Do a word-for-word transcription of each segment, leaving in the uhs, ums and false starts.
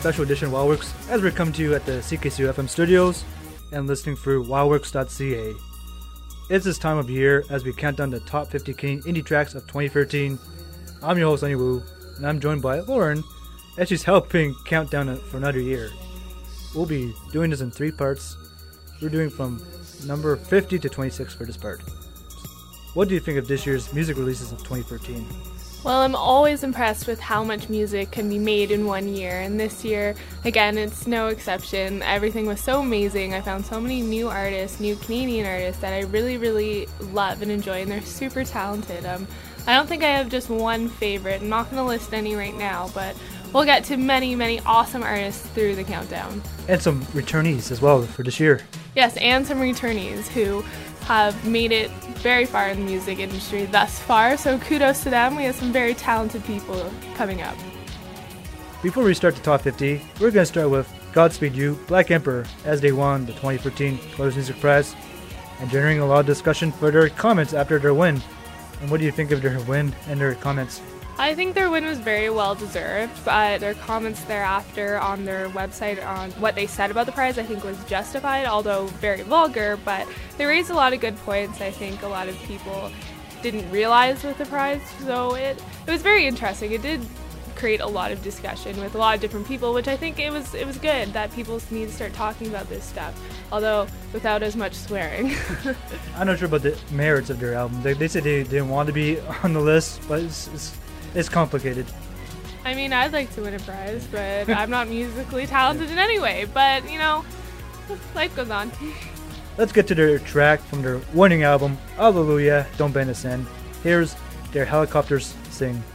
special edition of Wildworks as we're coming to you at the C K C U F M studios and listening through wildworks dot c a. It's this time of year as we count down the top fifty Canadian indie tracks of twenty thirteen. I'm your host, Sunny Wu, and I'm joined by Lauren as she's helping count down for another year. We'll be doing this in three parts. We're doing from number fifty to twenty-six for this part. What do you think of this year's music releases of twenty thirteen? Well, I'm always impressed with how much music can be made in one year, and this year, again, it's no exception. Everything was so amazing. I found so many new artists, new Canadian artists that I really, really love and enjoy, and they're super talented. Um, I don't think I have just one favorite. I'm not going to list any right now, but we'll get to many, many awesome artists through the countdown. And some returnees as well for this year. Yes, and some returnees who have made it very far in the music industry thus far, so kudos to them. We have some very talented people coming up. Before we start the top fifty, we're going to start with Godspeed You, Black Emperor, as they won the twenty thirteen Players Music Prize, and generating a lot of discussion for their comments after their win. And what do you think of their win and their comments? I think their win was very well deserved, but their comments thereafter on their website on what they said about the prize I think was justified, although very vulgar, but they raised a lot of good points. I think a lot of people didn't realize with the prize, so it, it was very interesting. It did create a lot of discussion with a lot of different people, which I think it was it was good that people need to start talking about this stuff, although without as much swearing. I'm not sure about the merits of their album. They, they said they didn't want to be on the list, but it's, it's It's complicated. I mean, I'd like to win a prize, but I'm not musically talented in any way. But, you know, life goes on. Let's get to their track from their winning album, Hallelujah, Don't Bend Us In. Here's their Helicopters Sing.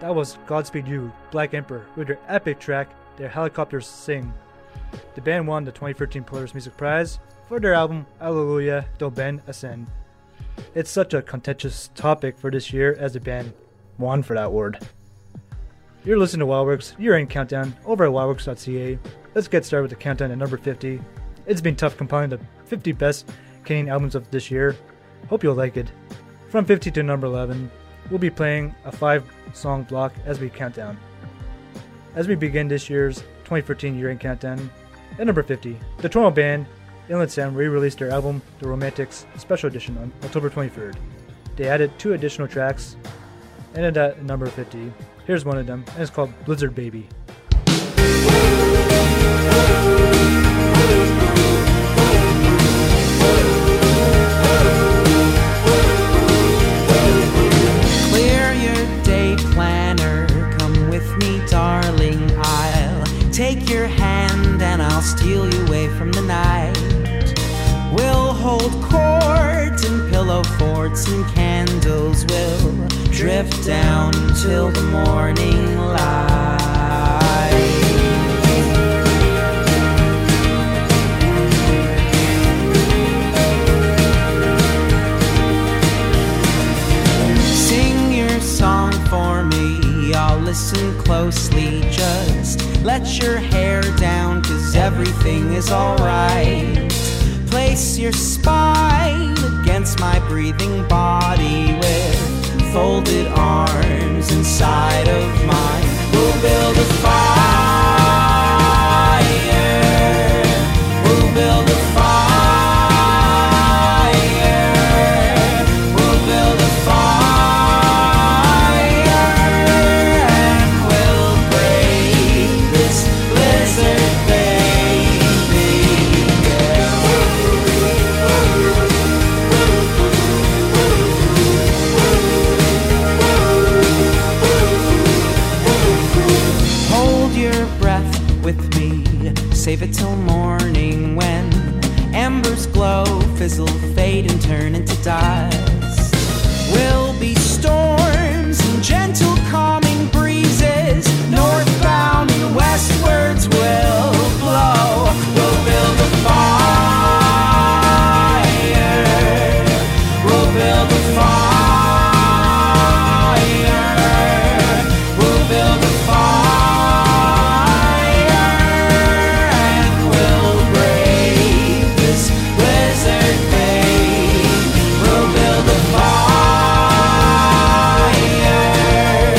That was Godspeed You, Black Emperor, with their epic track, Their Helicopters Sing. The band won the twenty thirteen Polaris Music Prize for their album Alleluia Do Ben Ascend. It's such a contentious topic for this year as the band won for that award. You're listening to Wildworks, year-end countdown over at wildworks dot c a. Let's get started with the countdown at number fifty. It's been tough compiling the fifty best Canadian albums of this year. Hope you'll like it. From fifty to number eleven, we'll be playing a five-song block as we count down. As we begin this year's twenty thirteen year-end countdown, at number fifty, the Toronto band Inland Sound re-released their album The Romantics Special Edition on October twenty-third. They added two additional tracks, and at number fifty, here's one of them, and it's called Blizzard Baby. Clear your day planner, come with me darling, I'll take your hand and I'll steal you away from the night. We'll hold court and pillow forts and candles will drift down till the morning light. Sing your song for me, I'll listen closely, just let your hair down, 'cause everything is alright. Place your spine against my breathing body with folded arms inside of mine. We'll build a fire. We'll build a fire. We'll build a fire. And we'll break this blizzard, baby. Hold your breath with me, save it till morning when embers glow, fizzle, fade and turn into dust. Will be storms and gentle calming breezes, northbound and westwards will blow. We'll build a fire. We'll build a fire. We'll build a fire. And we'll break this blizzard, babe. We'll build a fire.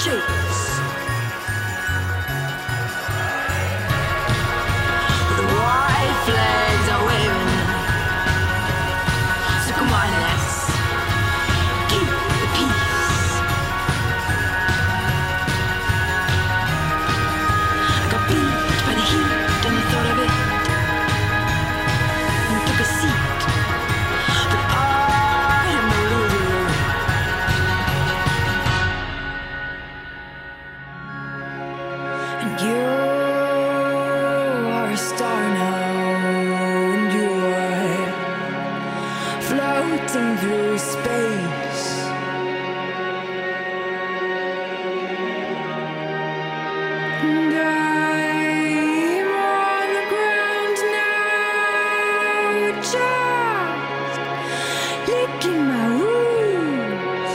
chase. The white flags are waving. So come on, let's keep the peace. I got beat by the heat and the thought of it, and took a seat. But I am the loser. And you are a star now, and you are floating through space. And I'm on the ground now, just licking my wounds.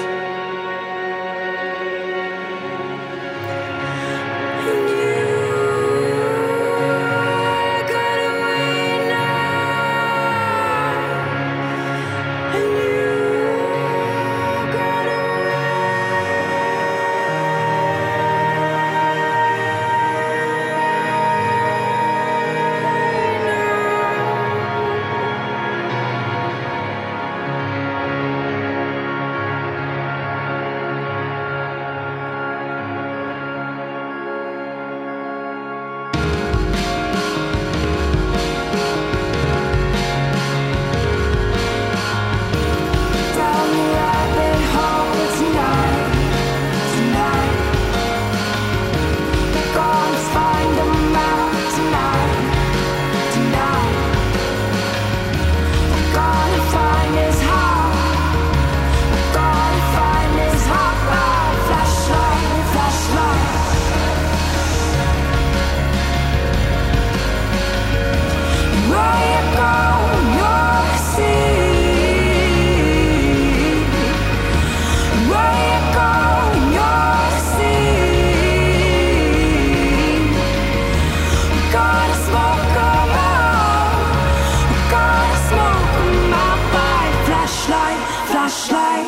And you got away now, and you got down the rabbit hole tonight, tonight. We're gonna find a out tonight, tonight. We're gonna find his heart. We're gonna find his heart. Flashlight, flashlight. Where you go, you'll see. Where you go, you'll see. We're gonna smoke 'em out. We're gonna smoke 'em out by flashlight, flashlight.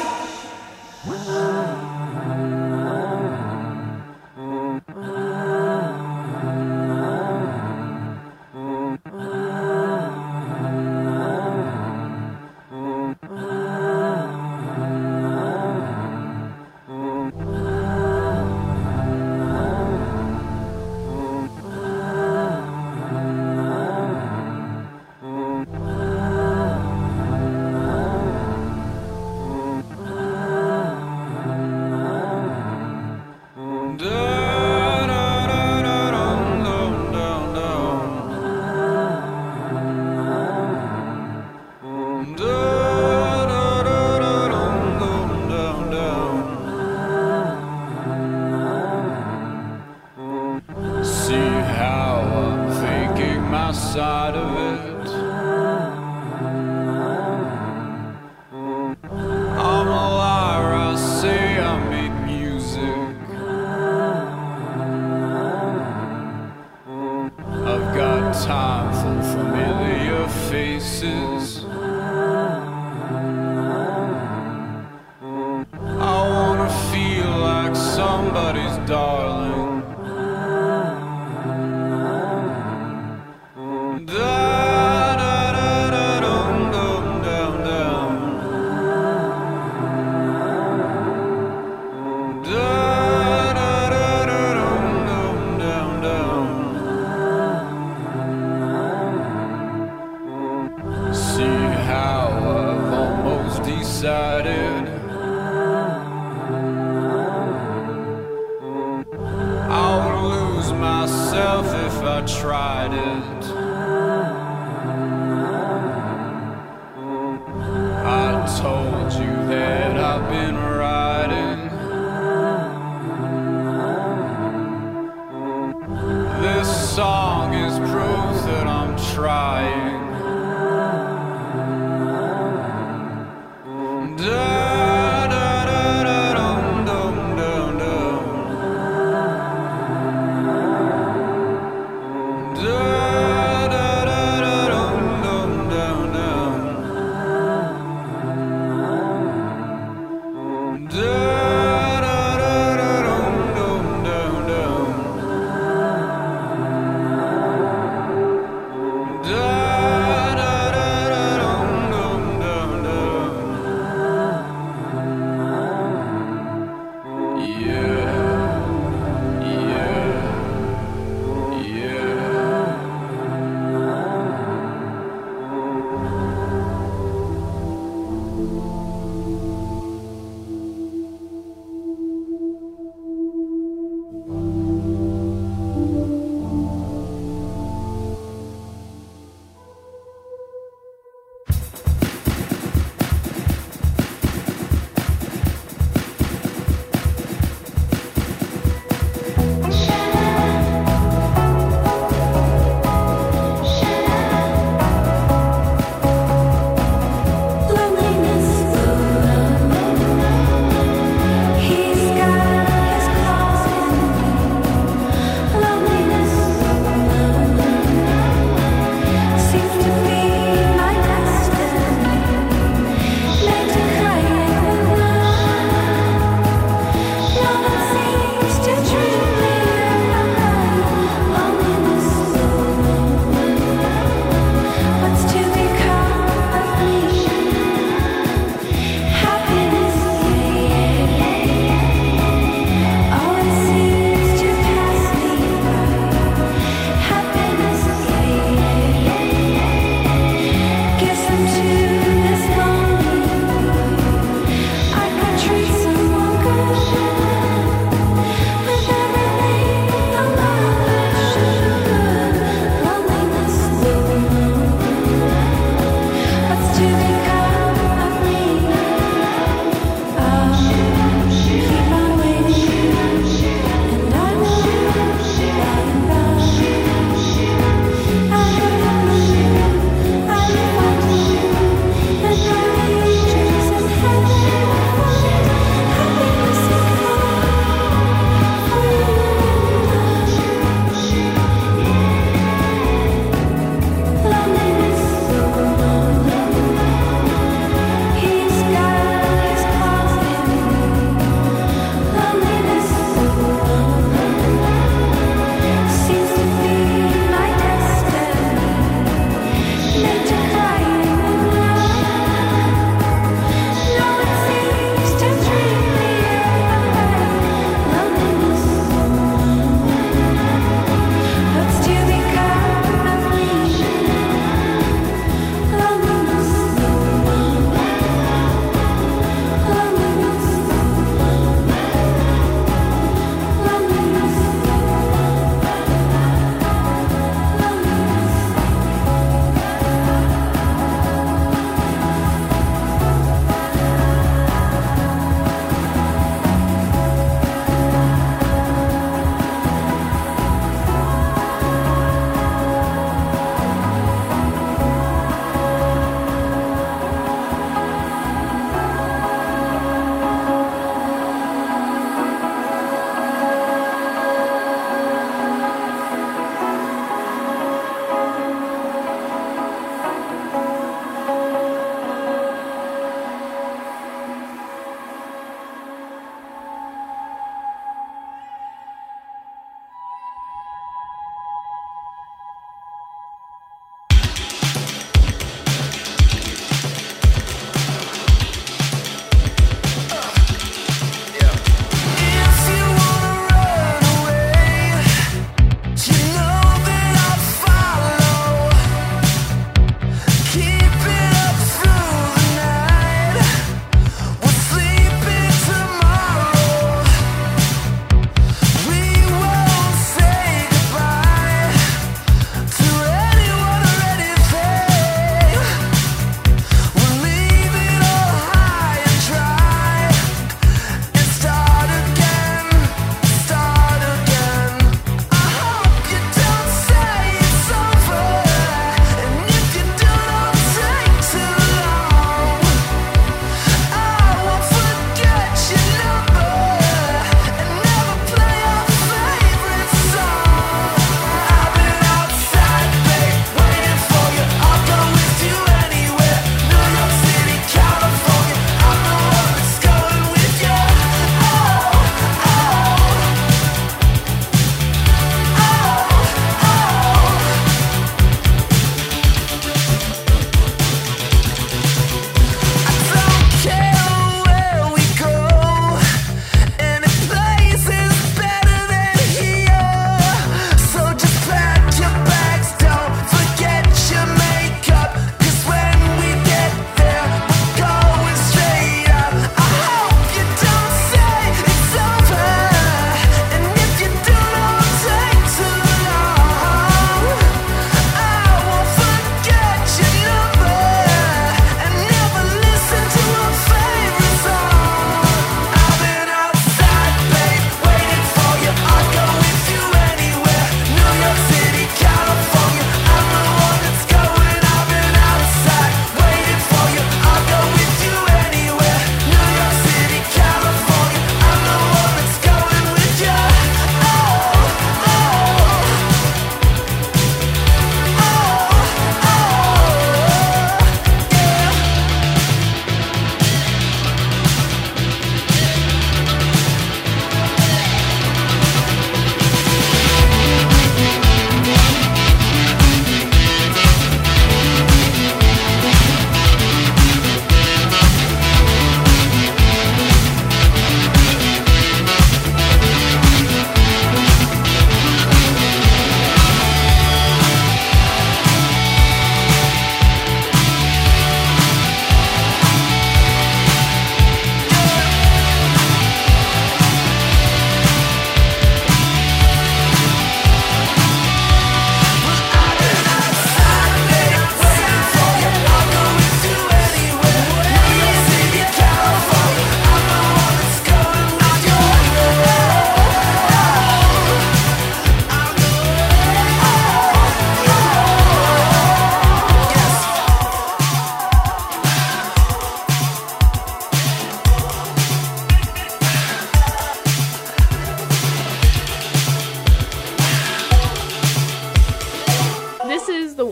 See how I'm thinking my side of it. I'm a liar, I say I make music. I've got time for familiar faces. I wanna feel like somebody's darling. See how I've almost decided I would lose myself if I tried it. I told you that I've been riding. This song is proof that I'm trying.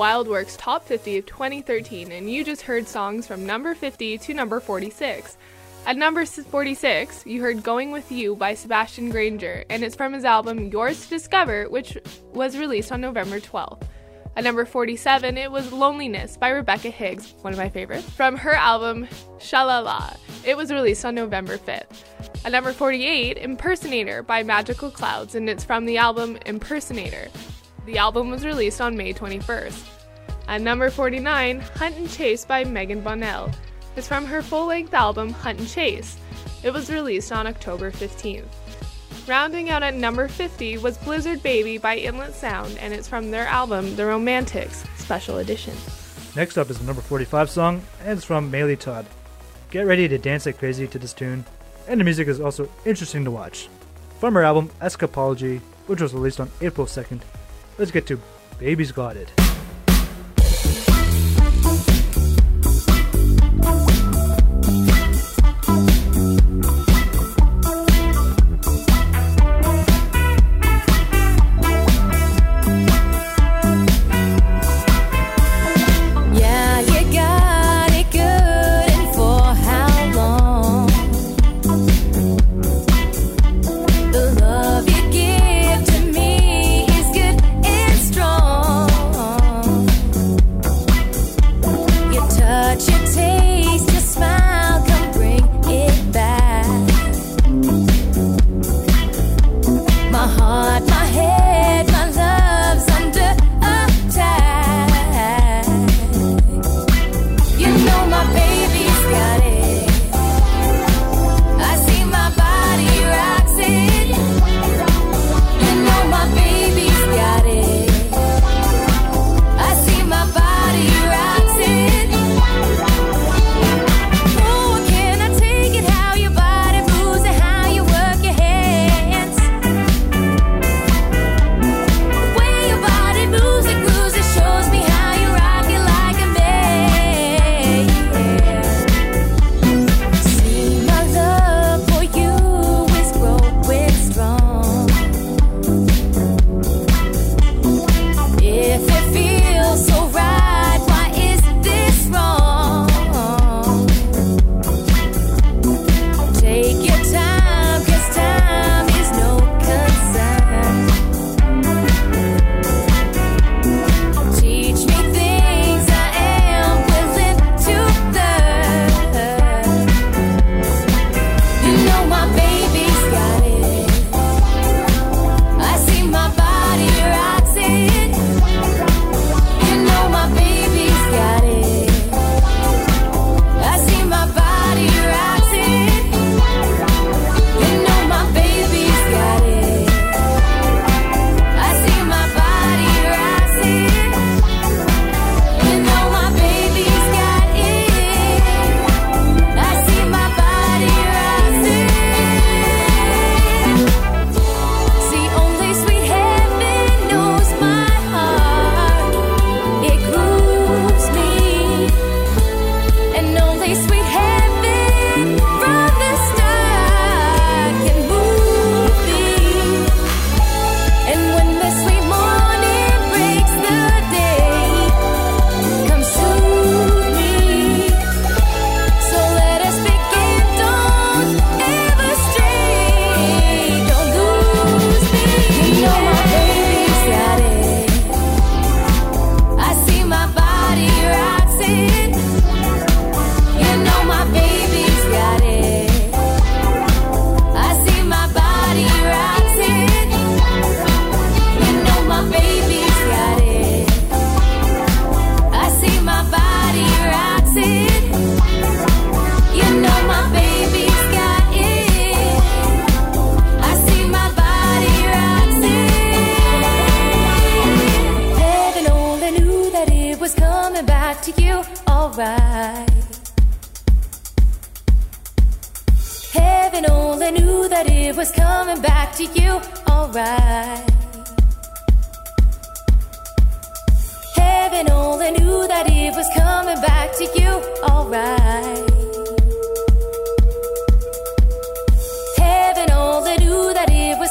Wildworks Top fifty of twenty thirteen, and you just heard songs from number fifty to number forty-six. At number forty-six, you heard Going With You by Sebastian Granger, and it's from his album Yours to Discover, which was released on November twelfth. At number forty-seven, it was Loneliness by Rebecca Higgs, one of my favorites, from her album Shalala. It was released on November fifth. At number forty-eight, Impersonator by Magical Clouds, and it's from the album Impersonator. The album was released on May twenty-first. At number forty-nine, Hunt and Chase by Megan Bonnell. It's from her full-length album Hunt and Chase. It was released on October fifteenth. Rounding out at number fifty was Blizzard Baby by Inlet Sound, and it's from their album The Romantics Special Edition. Next up is the number forty-five song, and it's from Maylee Todd. Get ready to dance like crazy to this tune, and the music is also interesting to watch. From her album Escapology, which was released on April second, let's get to Baby's Got It.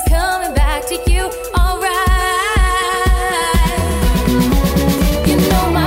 You know my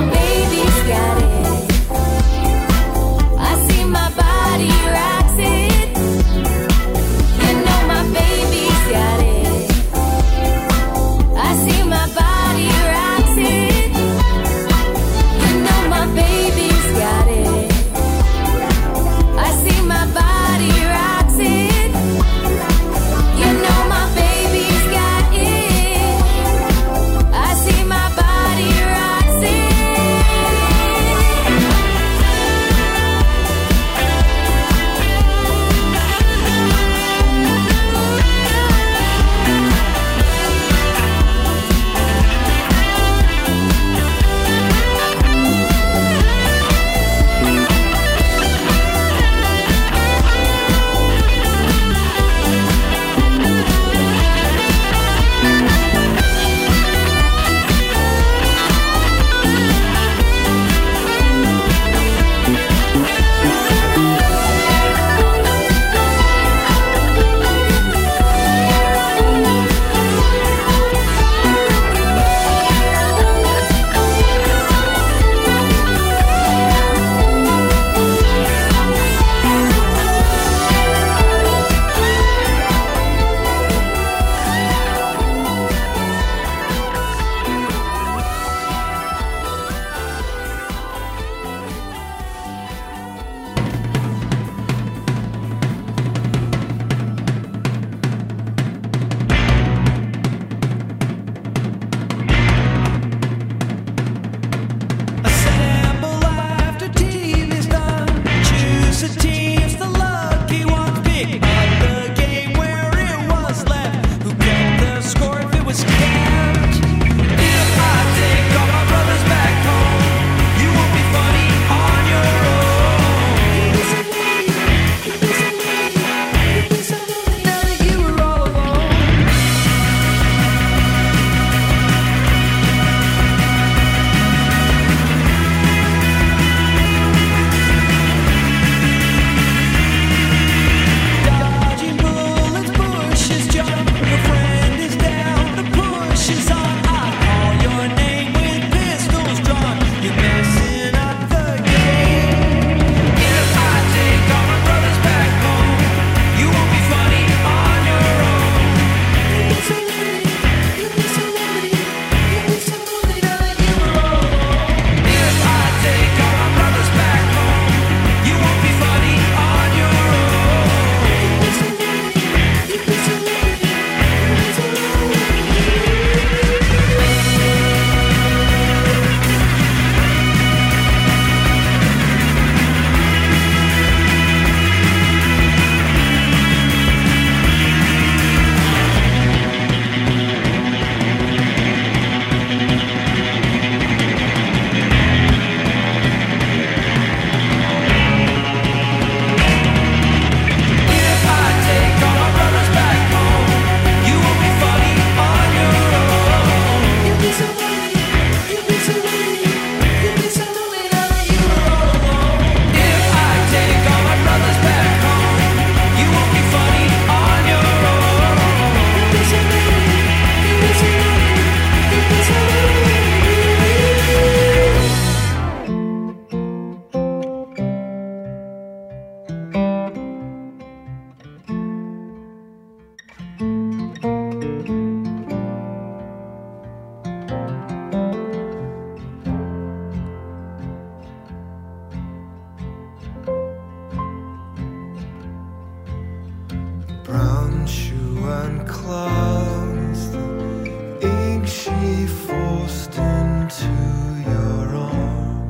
brown shoe and claws, the ink she forced into your arm.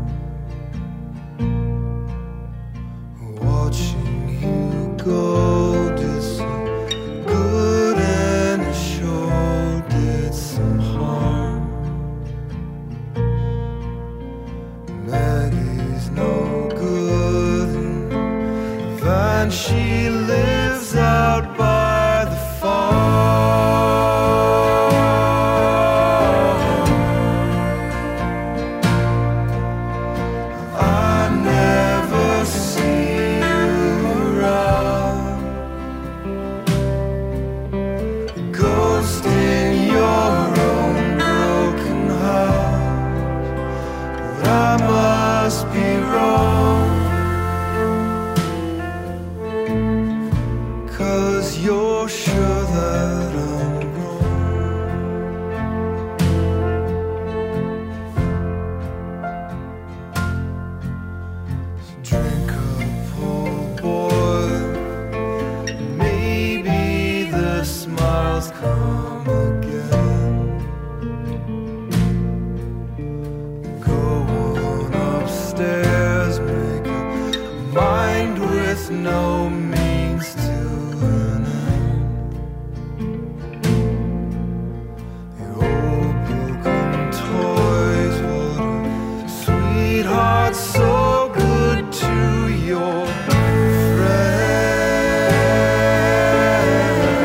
Watching you go did some good and it sure did some harm. Maggie's no good and she lives out by the farm. I never see you around, ghost in your own broken house. But I must be wrong, 'cause you're sure that I'm wrong. So drink up, old boy, maybe the smiles come again. Go on upstairs, make a mind with no means to an end. The old broken toys, what a sweetheart, so good to your friend.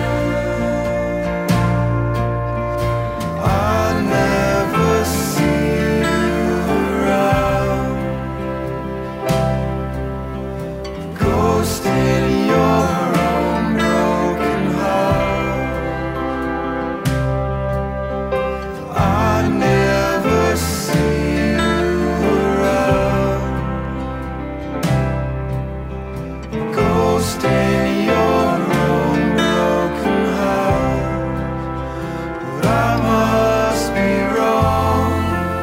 I never see you around, ghost in your own broken heart. I never see you around, ghost in your own broken heart. But I must be wrong,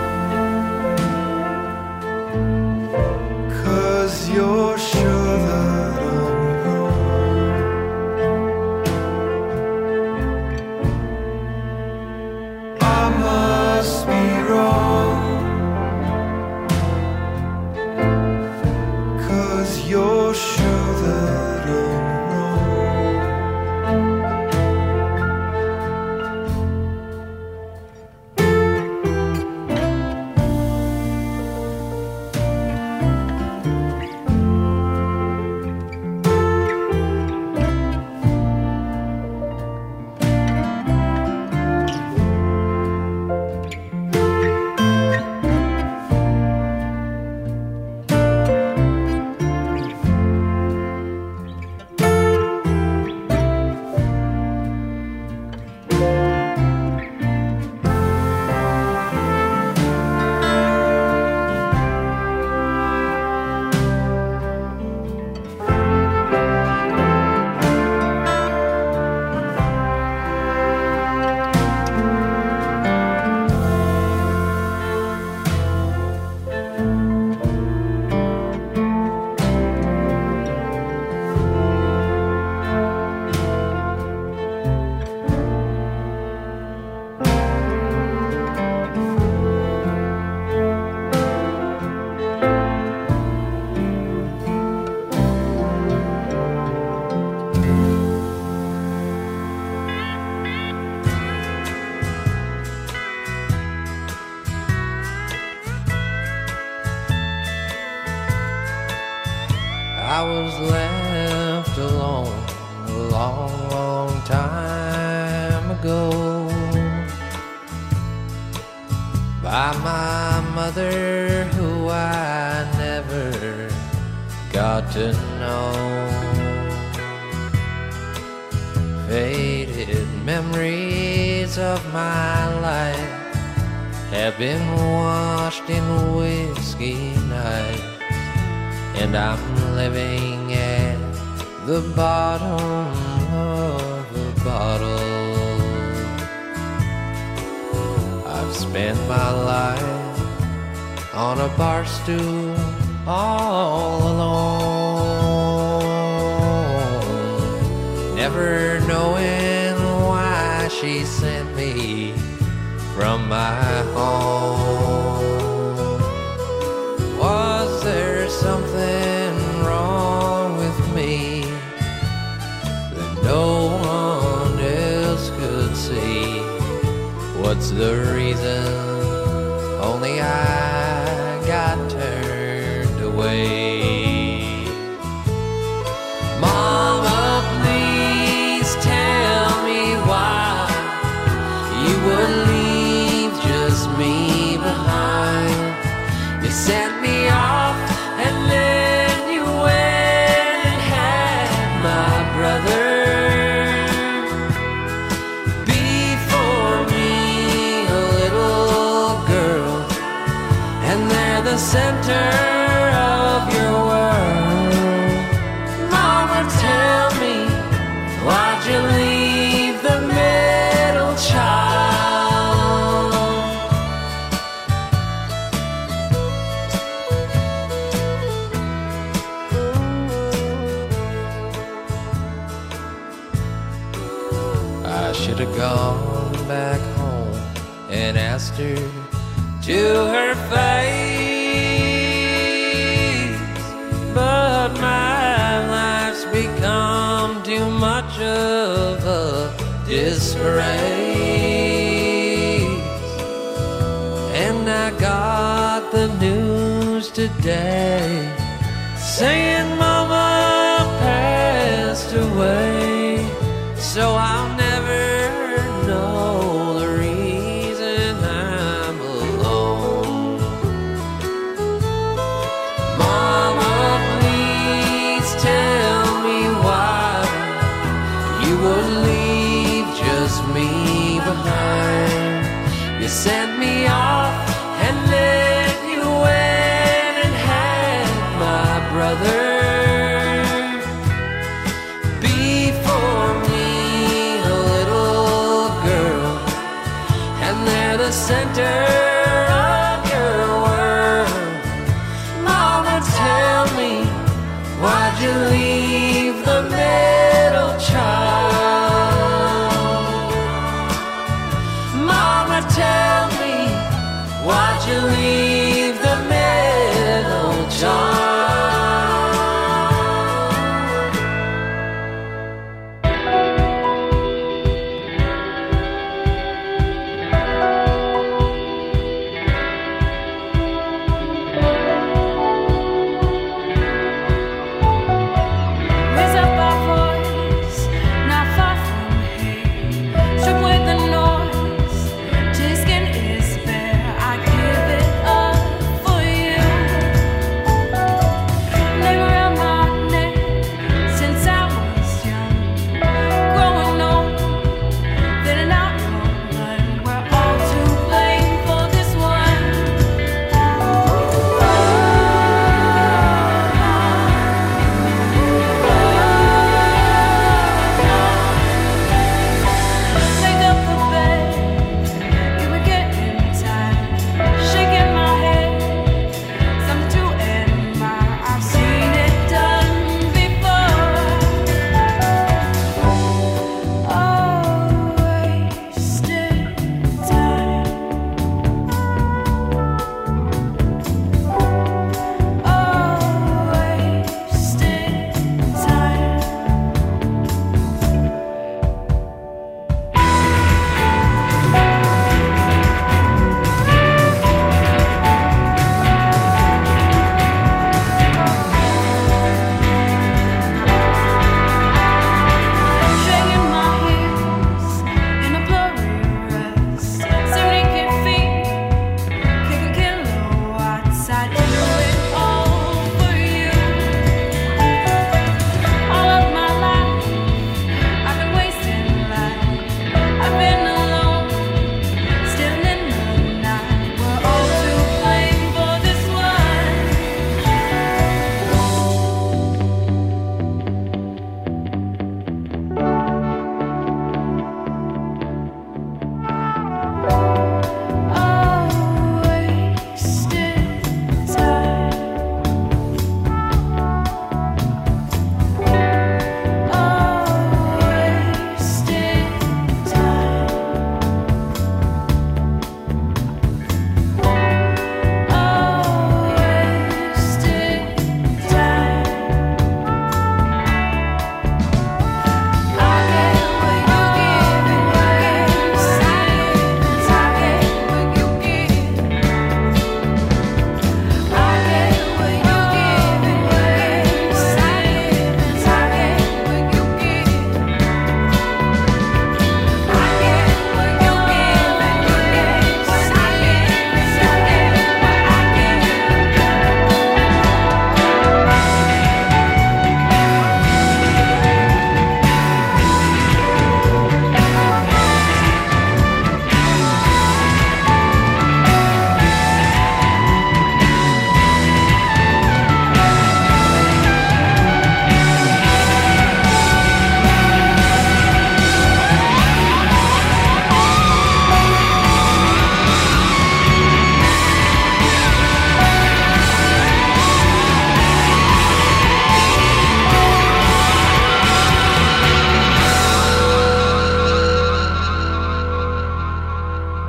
'cause you're sure that I'm wrong. I must be wrong, 'cause you're sure that I'm wrong. I was left alone a long, long time ago by my mother, who I never got to know. Faded memories of my life have been washed in whiskey night, and I'm living at the bottom of a bottle. I've spent my life on a bar stool all alone, never knowing why she sent me from my home. Was there something wrong with me that no one else could see? What's the reason only I got turned away? Mama, please tell me why you would leave just me behind. You sent me off and then you went and had my brother before me, a little girl, and they're the center of your world. Mama, tell me, why'd you leave the middle child? I should have gone back home and asked her to her face, but my life's become too much of a disgrace. And I got the news today saying Mama passed away. So I'll never know the reason I'm alone. Mama, please tell me why you would leave just me behind. You sent me off and then you went and had my brother before me, a little girl, and they're the center of your world. Mama, tell me, why'd you leave the middle child? Mama, tell me, why'd you leave the middle child?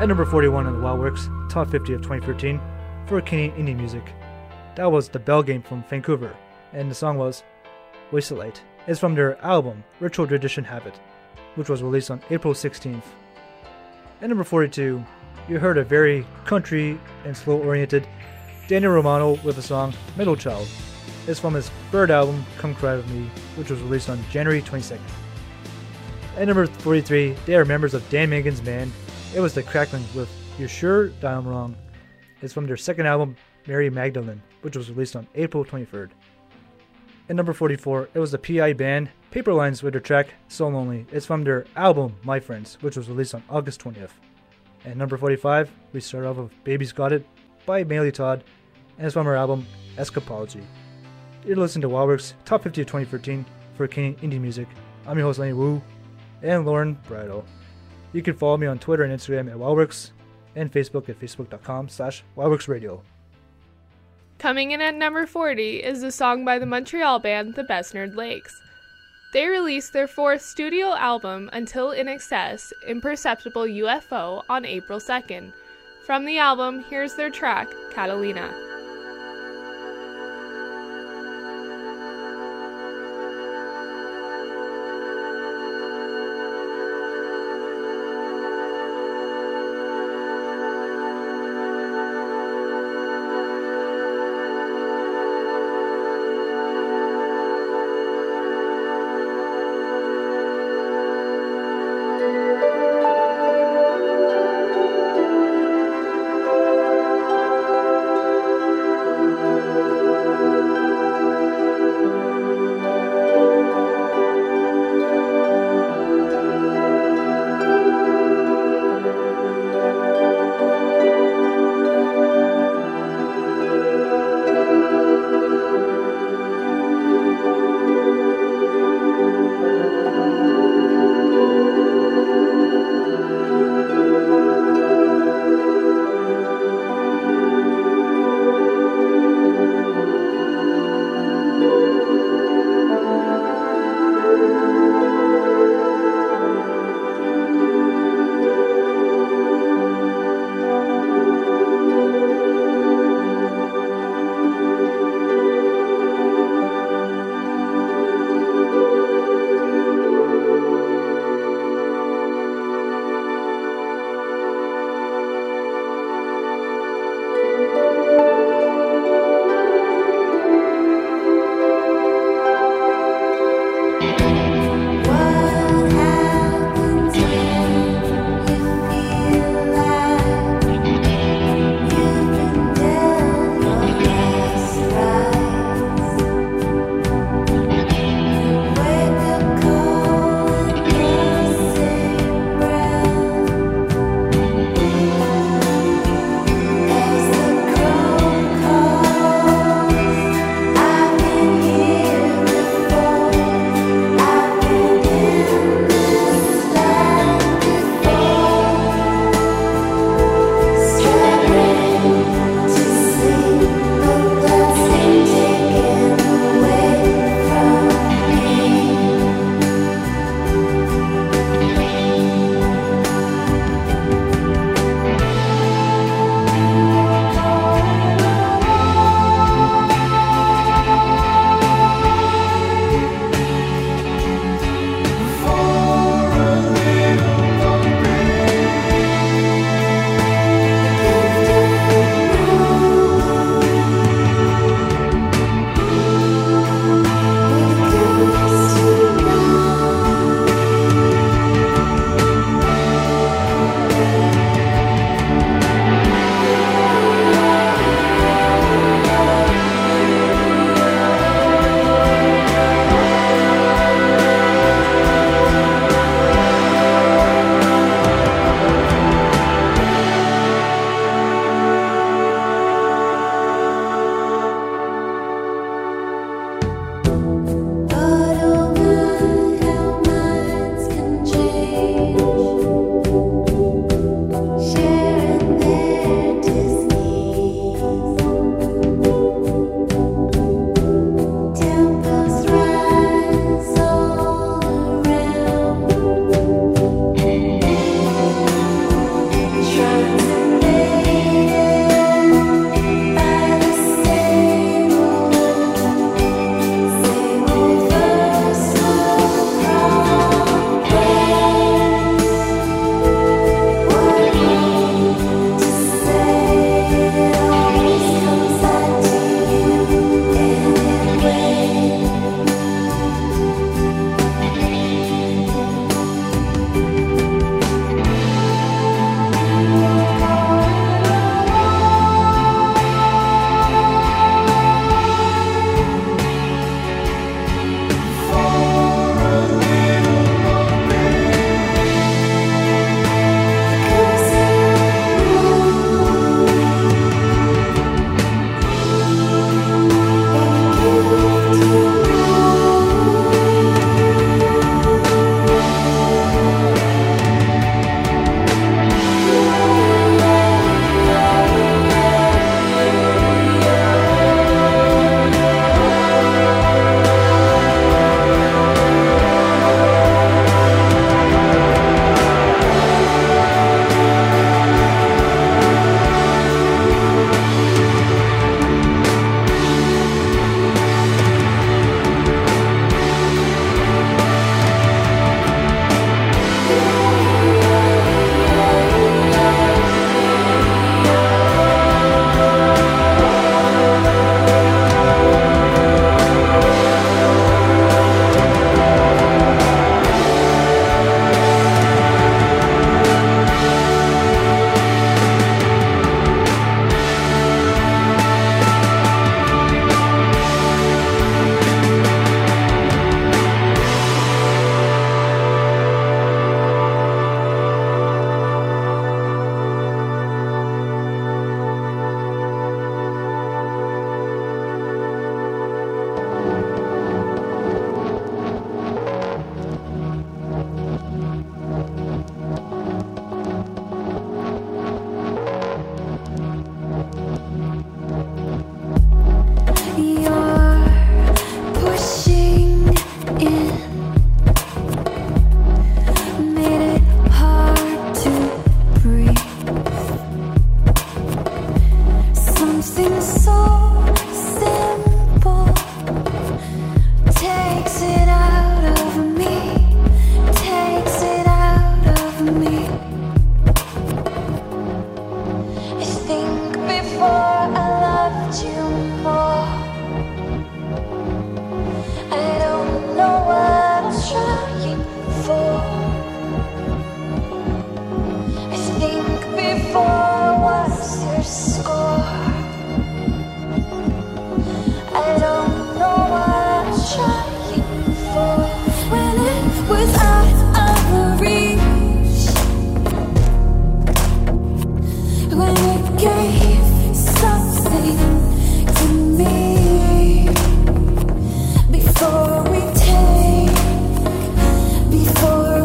At number forty-one on the Wildworks Top fifty of twenty thirteen for Canadian indie music, that was The Bell Game from Vancouver, and the song was Wasteland. It's from their album Ritual Tradition Habit, which was released on April sixteenth. At number forty-two, you heard a very country and slow-oriented Daniel Romano with the song Middle Child. It's from his third album, Come Cry With Me, which was released on January twenty-second. At number forty-three, they are members of Dan Mangan's band. It was The Crackling with You're Sure That I'm Wrong. It's from their second album, Mary Magdalene, which was released on April twenty-third. At number forty-four, it was the P I band Paper Lines with their track So Lonely. It's from their album My Friends, which was released on August twentieth. At number forty-five, we start off with Baby's Got It by Maylee Todd, and it's from her album Escapology. You're listening to Wildworks Top fifty of twenty thirteen for Canadian indie music. I'm your host Lenny Wu and Lauren Bridle. You can follow me on Twitter and Instagram at Wildworks and Facebook at facebook.com slash wildworksradio. Coming in at number forty is a song by the Montreal band The Besnard Lakes. They released their fourth studio album, Until In Excess, Imperceptible U F O, on April second. From the album, here's their track, Catalina.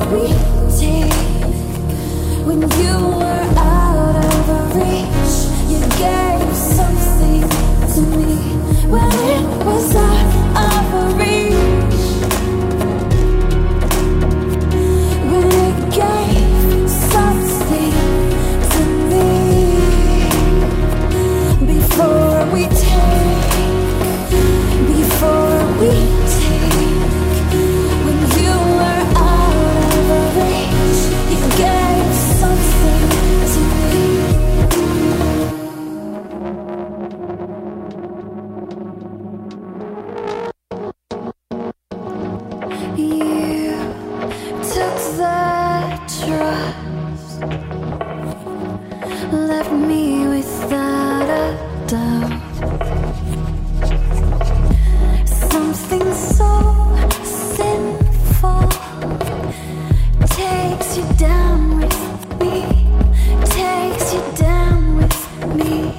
we take, when you were out of reach, you gave something to me when it was out of reach. When it gave something to me. Before we take, before we take, when you were out of reach, you gave something to me. You took the trust, left me without a doubt. Something so sinful takes you down with me, takes you down with me.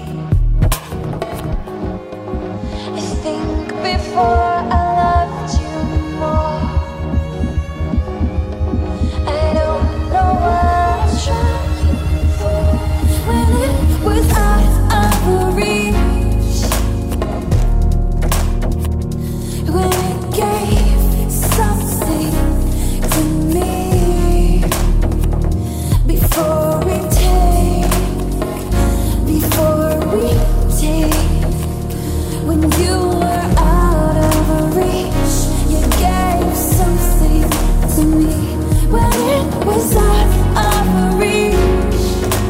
I think before I loved you more. I don't know what I'm trying for. When it was out of reach, when it gave something to me. Before we take, before we take, when you were out of reach, you gave something to me. When it was out of reach,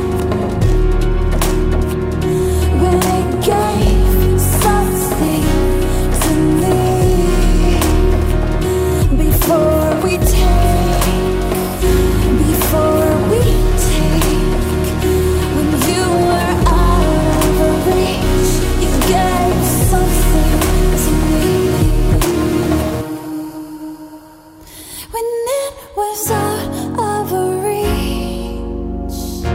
when it gave something to me. Before we take, before we take, when you were out of reach, you gave something to me. When it was out of reach,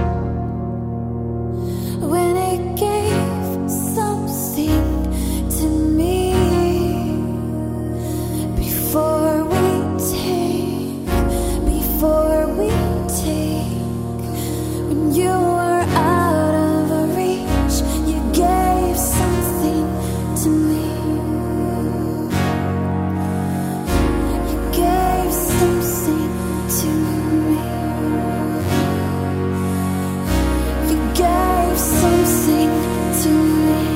when it gave something to me. Before we take, before we take, when you were out of reach, you gave something to me. You gave something to me. You gave something to me.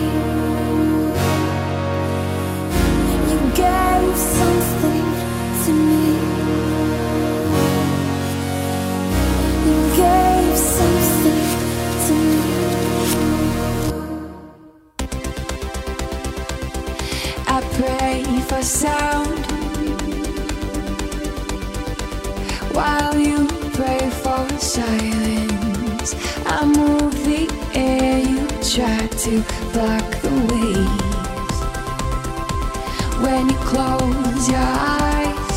You gave something to me. You gave something to me. I pray for sound while you pray for silence. I move the air, you try to block the waves. When you close your eyes,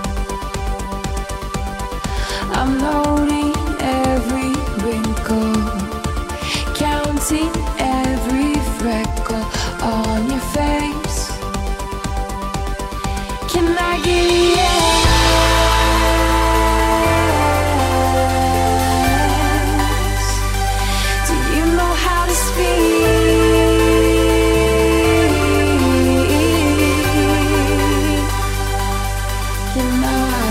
I'm noting every wrinkle, counting every freckle on your face. Can I get a yes? Do you know how to speak? Can I?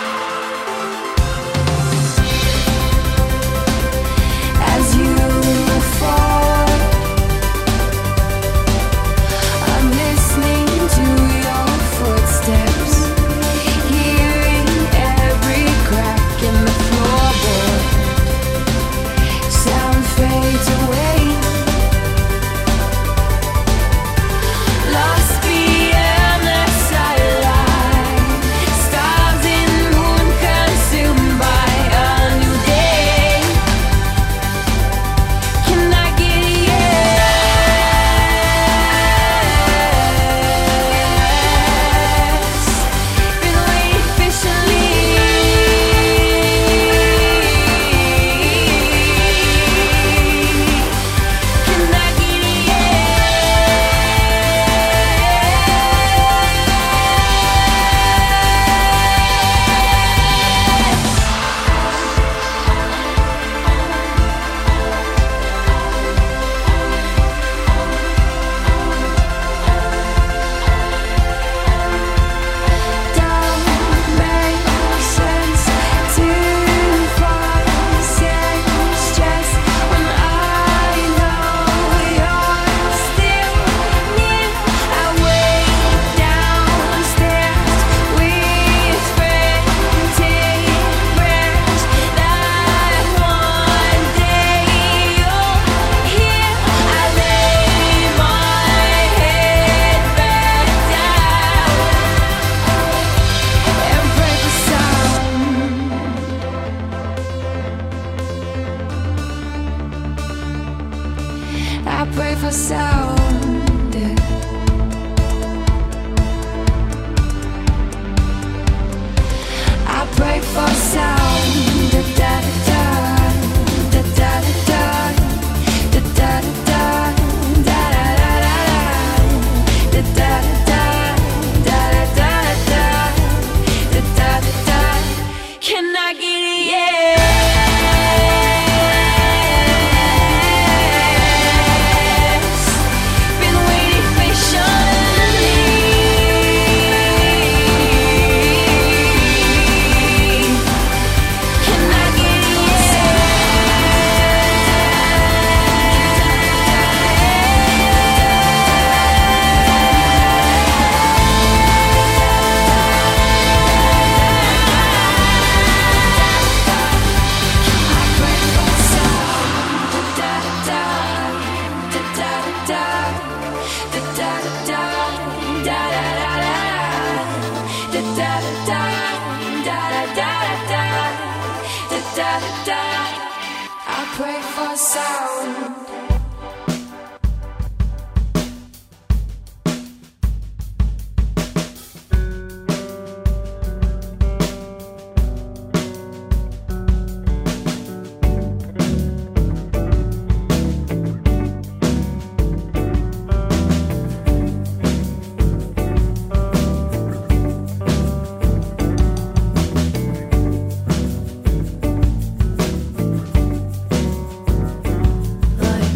As you pray for sound. Da da da da da da da da da da da da da da. Can I get it? Yeah. I pray for sound. Like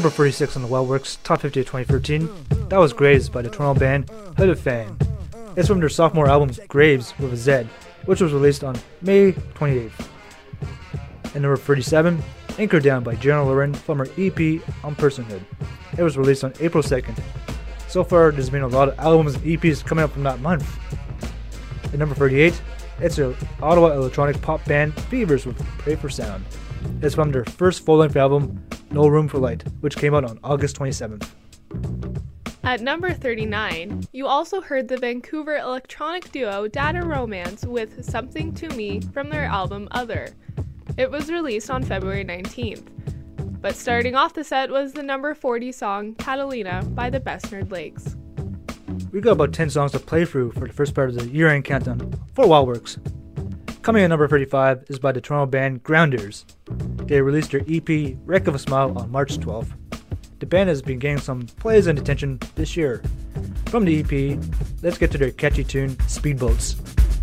number thirty-six on the Wildworks Top fifty of twenty thirteen, that was Graves by the Toronto band Hood of Fame. It's from their sophomore album Graves with a Z, which was released on May twenty-eighth. And number thirty-seven, Anchor Down by General Lauren from her E P On Personhood. It was released on April second. So far, there's been a lot of albums and E Ps coming up from that month. At number thirty-eight, it's the Ottawa electronic pop band Fevers with Pray for Sound. It's from their first full-length album, No Room for Light, which came out on August twenty-seventh. At number thirty-nine, you also heard the Vancouver electronic duo Data Romance with Something to Me from their album Other. It was released on February nineteenth. But starting off the set was the number forty song Catalina by the Besnard Lakes. We got about ten songs to play through for the first part of the year-end countdown for Wildworks. Coming in at number thirty-five is by the Toronto band Grounders. They released their E P Wreck of a Smile on March twelfth. The band has been getting some plays and attention this year. From the E P, let's get to their catchy tune, Speedboats.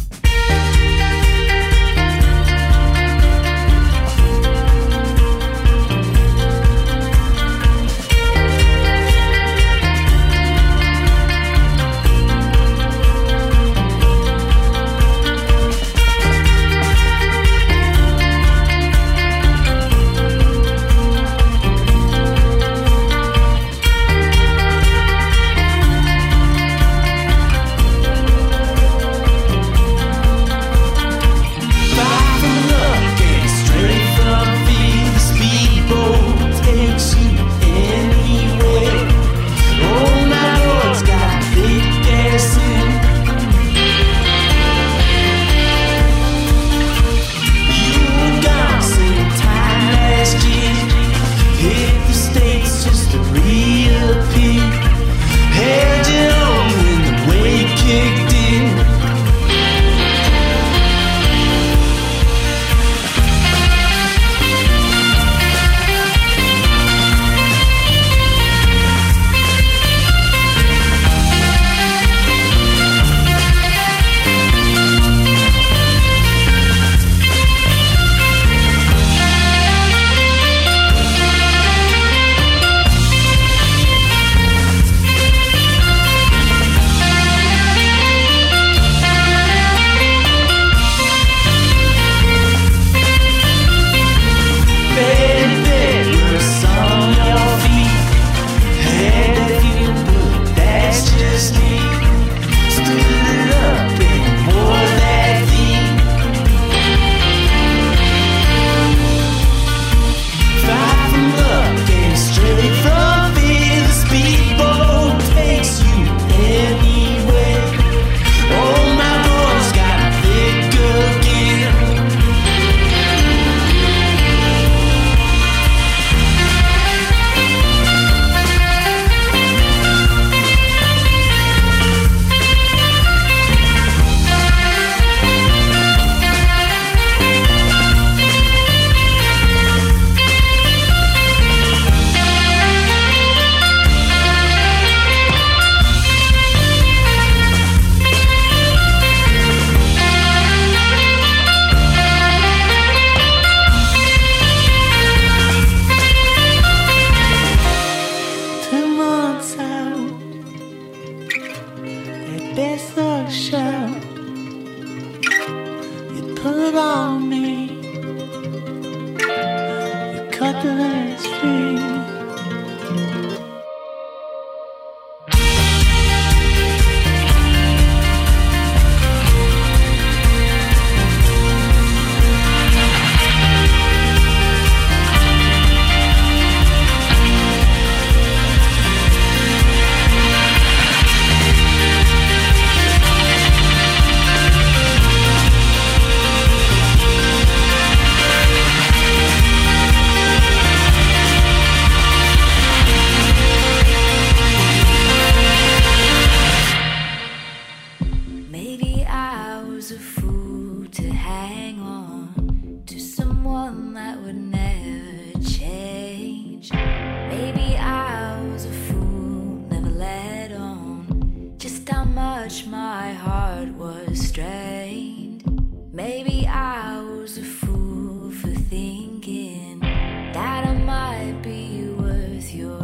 much my heart was strained. Maybe I was a fool for thinking that I might be worth your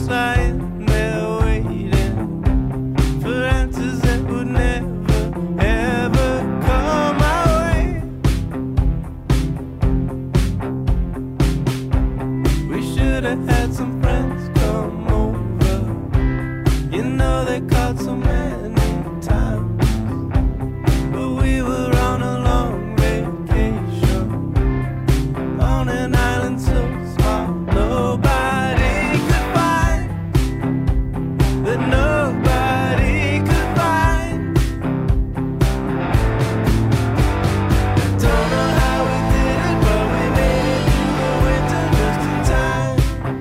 just lying there waiting for answers that would never, ever come my way. We should have had some friends come over. You know they called so many times, but we were on a long vacation on an island so small nobody could find, that nobody could find. Don't know how we did it, but we made it through the winter just in time.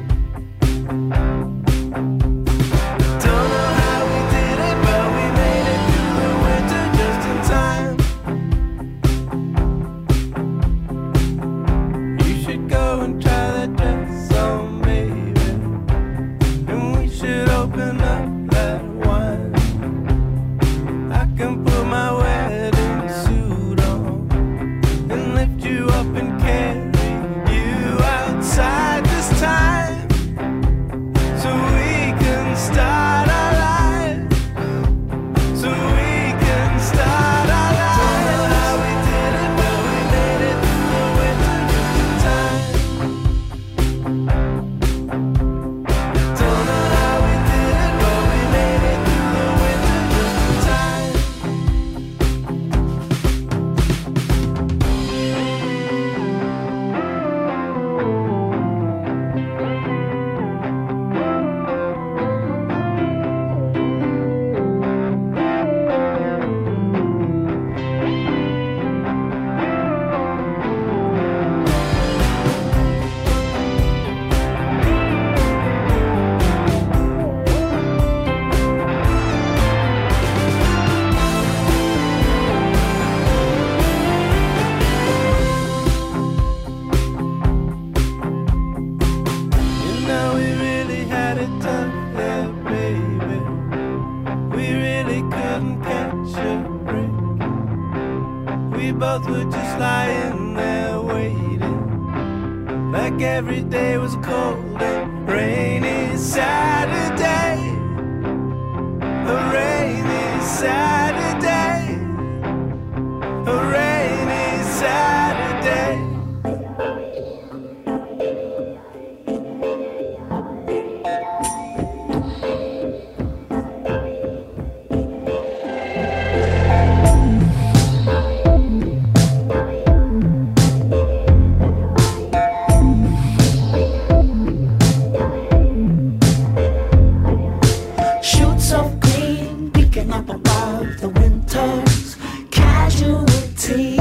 Don't know how we did it, but we made it through the winter just in time. You should go and try that dress on, baby, and we should open up that wine. I can put my wedding suit on and lift you up and carry you outside this time, so we can start our lives, so we can start our lives. Don't know how we did it, but we made it through the winter just in time. Don't know how we did it, but we made it through the winter just in time. You know we really had it tough there, baby. We really couldn't catch a break. We both were just lying there waiting, like every day was a cold and rainy Saturday. A rainy Saturday. A rainy Saturday. Shoots of green peeking up above the winter's casualties.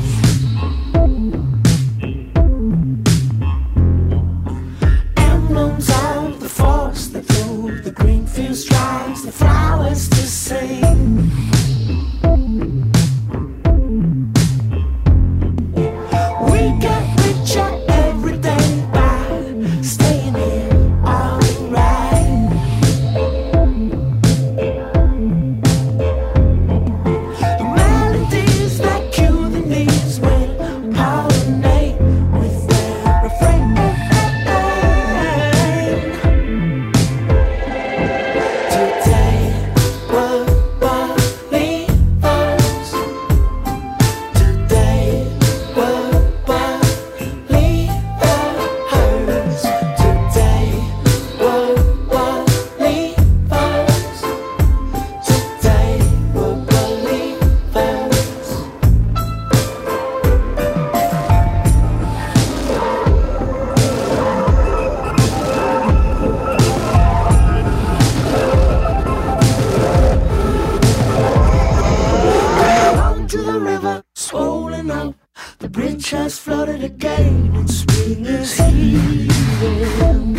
Emblems of the force that through the green fields drives the flowers to sing. We get richer every day by staying here alright. The melodies that cue the knees will pollinate with their refrain. Today we're believers. Today we're believers. Today we're believers. Today we're believers. Down to the river, swollen up. The bridge has flooded again, and spring is healing.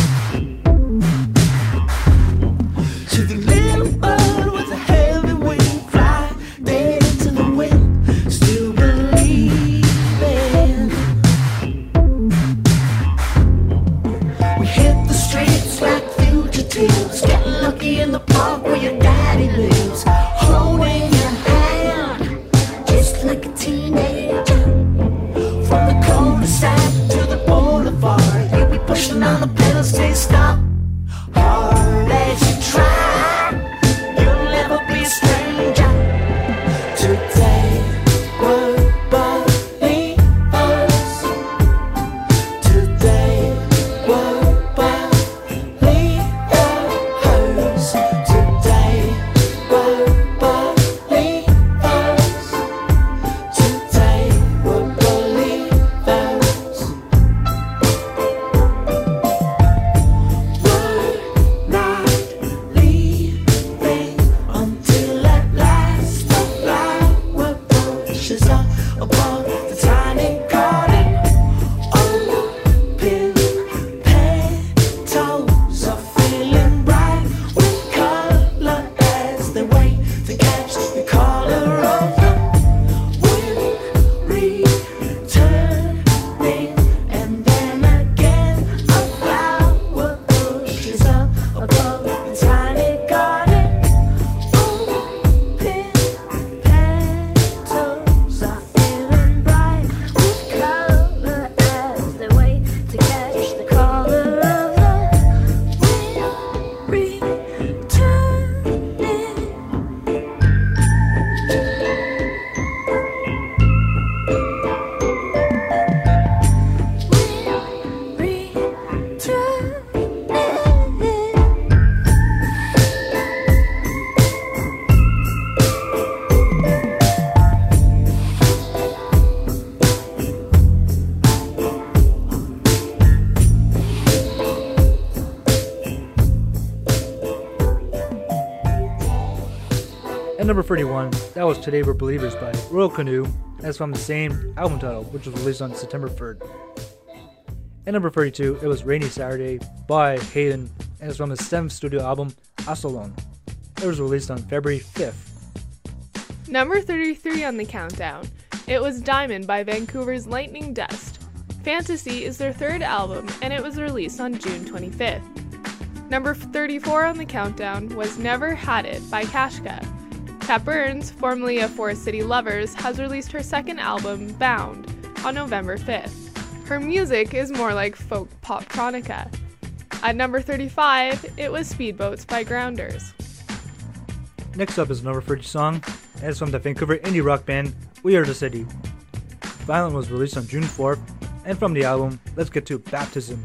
To the little bird with a heavy wing, fly dead into the wind, still believing. We hit the streets like fugitives, get lucky in the park where your daddy lives, holding your hand just like a teenager. From the cul-de-sac to the boulevard, you be pushing on the pedals, say stop. At number thirty-one, that was Today We're Believers by Royal Canoe, and it's from the same album title, which was released on September third. At number thirty-two, it was Rainy Saturday by Hayden, and it's from his seventh studio album, Asolon. It was released on February fifth. Number thirty-three on the countdown, it was Diamond by Vancouver's Lightning Dust. Fantasy is their third album, and it was released on June twenty-fifth. Number thirty-four on the countdown was Never Had It by Kashka. Kat Burns, formerly of Forest City Lovers, has released her second album, Bound, on November fifth. Her music is more like folk pop chronica. At number thirty-five, it was Speedboats by Grounders. Next up is number thirty song, and it's from the Vancouver indie rock band We Are the City. Violent was released on June fourth, and from the album, let's get to Baptism.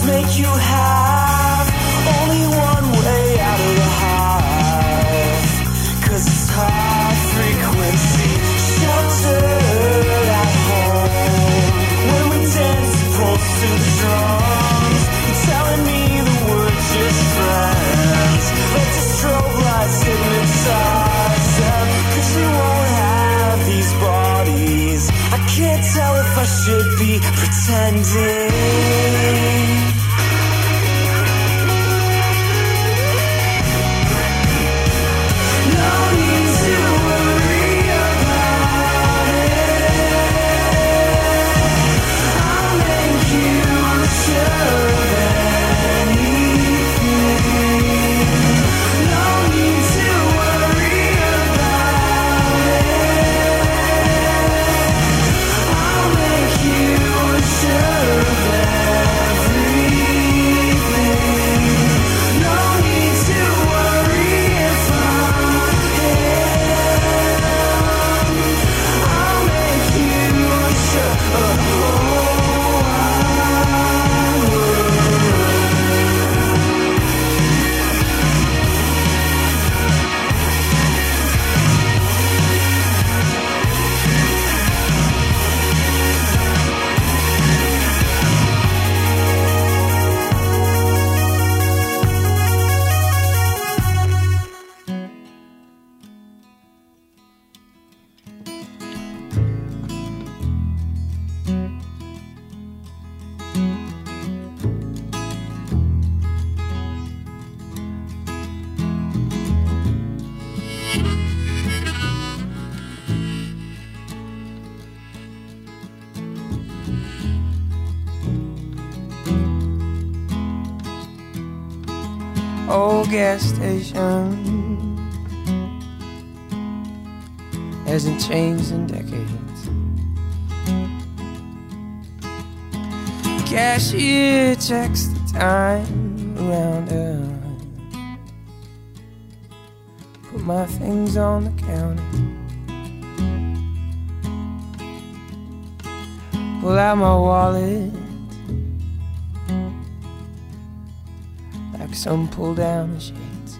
just make you have only one way out of the hive. Cause it's high frequency, sheltered at home. When we dance close to the drums, you're telling me the we're just friends. Let the strobe lights hypnotize them. Cause we won't have these bodies. I can't tell if I should be pretending. No need to worry about it. I'll make you unsure of anything. No need to worry about it. I'll make you unsure of everything. No need to worry if I'm him. I'll make you unsure of who I old gas station hasn't changed in decades. Cashier checks the time around her. Put my things on the counter. Pull out my wallet. Like some pull down the shades.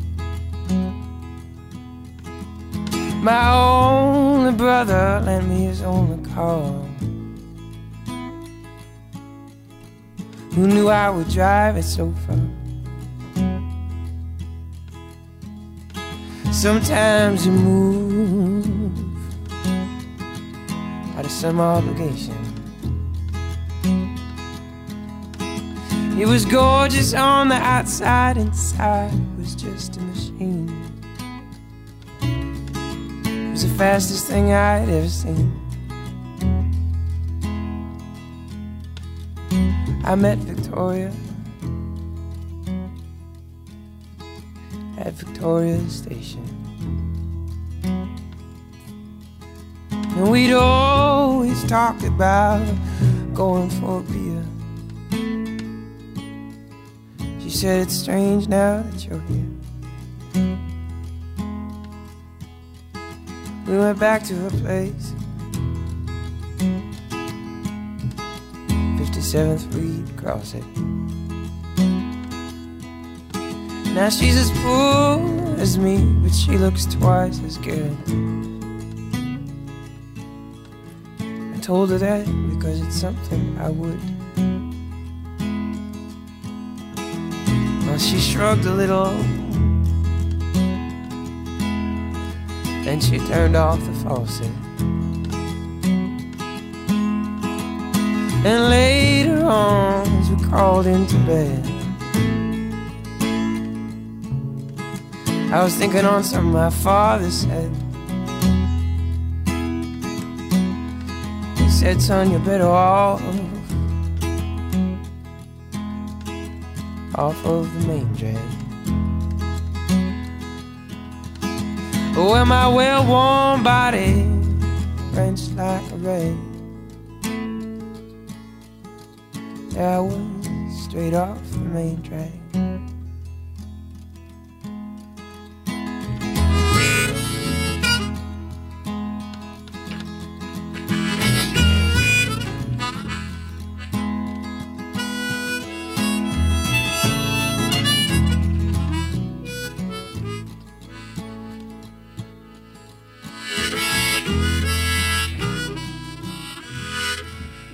My only brother lent me his only car. Who knew I would drive it so far? Sometimes you move out of some obligation. It was gorgeous on the outside, inside was just a machine. It was the fastest thing I'd ever seen. I met Victoria at Victoria Station, and we'd always talk about going for a beer. She said, it's strange now that you're here. We went back to her place, fifty-seventh Reed Crossing. Now she's as poor as me, but she looks twice as good. I told her that because it's something I would. Well, she shrugged a little, then she turned off the faucet. And later on, as we crawled into bed, I was thinking on something my father said. He said, son, you're better off off of the main drag, where my well-worn body wrenched like a rag. There I was, straight off the main drag.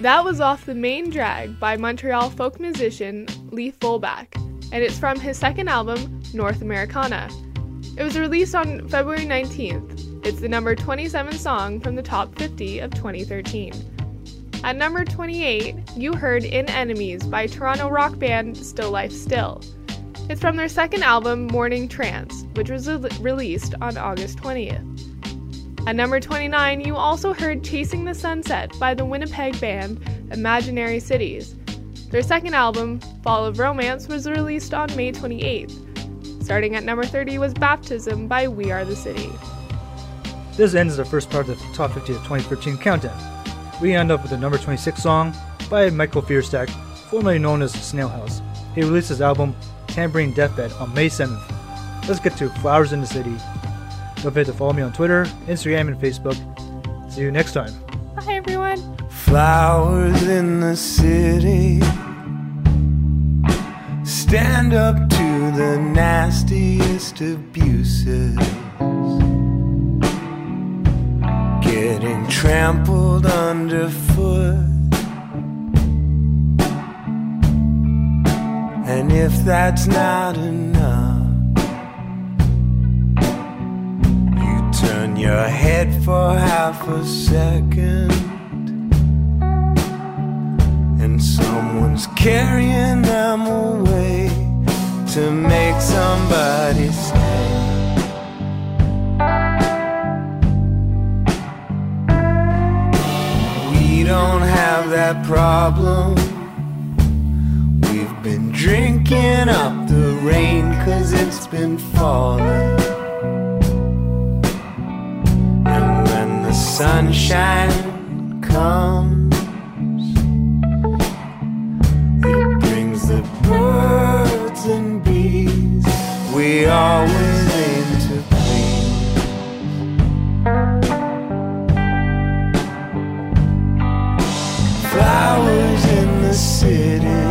That was off The Main Drag by Montreal folk musician Leif Volbach, and it's from his second album, North Americana. It was released on February nineteenth. It's the number twenty-seven song from the top fifty of twenty thirteen. At number twenty-eight, you heard In Enemies by Toronto rock band Still Life Still. It's from their second album, Morning Trance, which was re- released on August twentieth. At number twenty-nine, you also heard Chasing the Sunset by the Winnipeg band Imaginary Cities. Their second album, Fall of Romance, was released on May twenty-eighth. Starting at number thirty was Baptism by We Are the City. This ends the first part of the Top fifty of twenty thirteen countdown. We end up with the number twenty-six song by Michael Fearstack, formerly known as Snail House. He released his album Tambourine Deathbed on May seventh. Let's get to Flowers in the City. Don't forget to follow me on Twitter, Instagram, and Facebook. See you next time. Bye, everyone. Flowers in the city stand up to the nastiest abuses, getting trampled underfoot. And if that's not enough, you turn your head for half a second, and someone's carrying them away to make somebody stay. We don't have that problem. We've been drinking up the rain 'cause it's been falling. And when the sunshine comes, it brings the birds and bees we always aim to please. Flowers in the city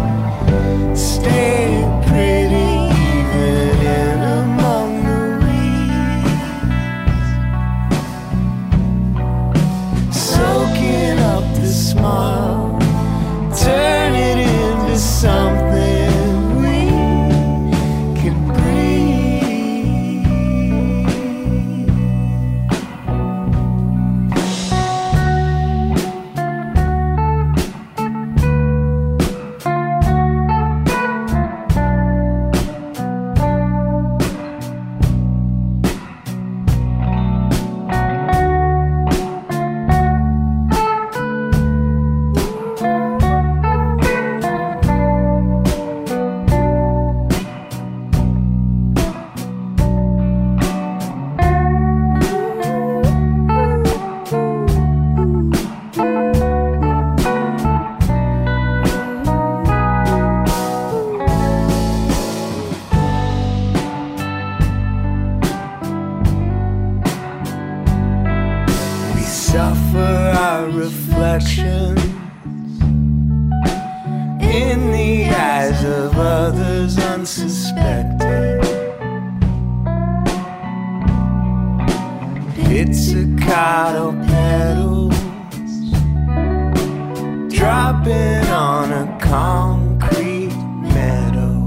stay pretty even in among the weeds, soaking up the smile, turn it into something we can breathe. Suffer our reflections in the eyes of others unsuspecting. Pizzicato petals dropping on a concrete meadow.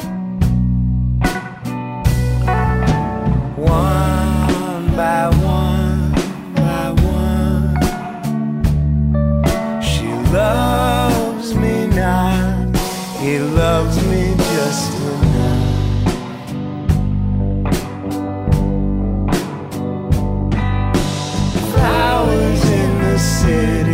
One by one by one, she loves me not, he loves me just enough. Flowers in the city